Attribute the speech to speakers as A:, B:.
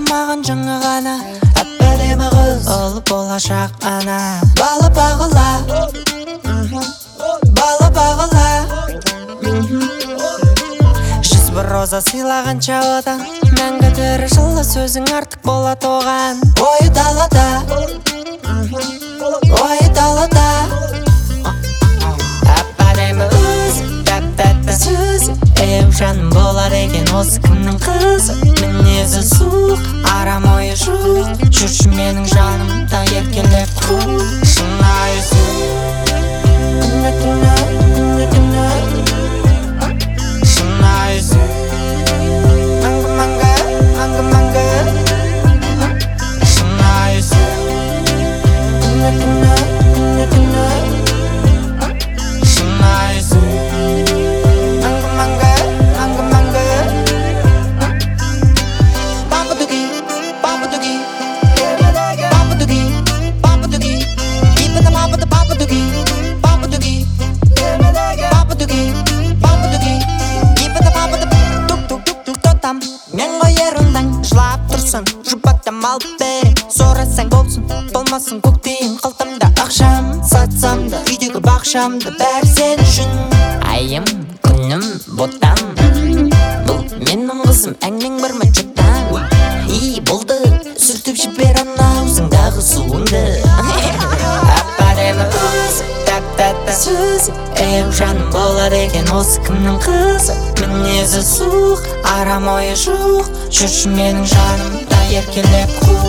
A: маған жаңа ғана әп-әдемі қыз, ол болашақ ана. Балы бағыла, балы бағыла. Жүз бір роза сыйлағанша одан, мәңгі тірі жылы сөзің артық болады оған. Ойы далада, ойы далада. Әп-әдемі өзі, тәп-тәтті сөзі, еу жаным болады екен осы кімнің қызы. Мінезі суық, арам ойы жоқ, жүрші менің жанымда еркелеп құл. Шынайы сөз, күні түні, күні түні. Шынайы сөз, мәңгі мәңгі, мәңгі мәңгі. Шынайы сөз, күні түні, күні түні. Шынайы сөз, мәңгі мәңгі, мәңгі мәңгі. Папа-дуги, папа-дуги, папа-дуги, папа-дуги. Ипата папата папа-дуги, папа-дуги, папа-дуги, папа-дуги. Ипата папата тук-тук-тук-тук тотам. Мен ғой ерундаң, жылап тұрсың, жұпаттам алып берем. Сорасаң болсын, болмасын көктейін қалтамда. Ақшам сатсам да, үйдегі бақшамда бәрі сен үшін. Айым, күнім, ботам, бұл менің қызым, әңнің бір ма жұттан. И болды, сүртіп жібер анаузыңдағы суыңды. Әп-әдемі өзі, тәп-тәтті сөзі, еу жаным болады екен осы кімнің қызы. Мінезі суық, арам ойы жоқ, жүрші менің жанымда еркелеп құл.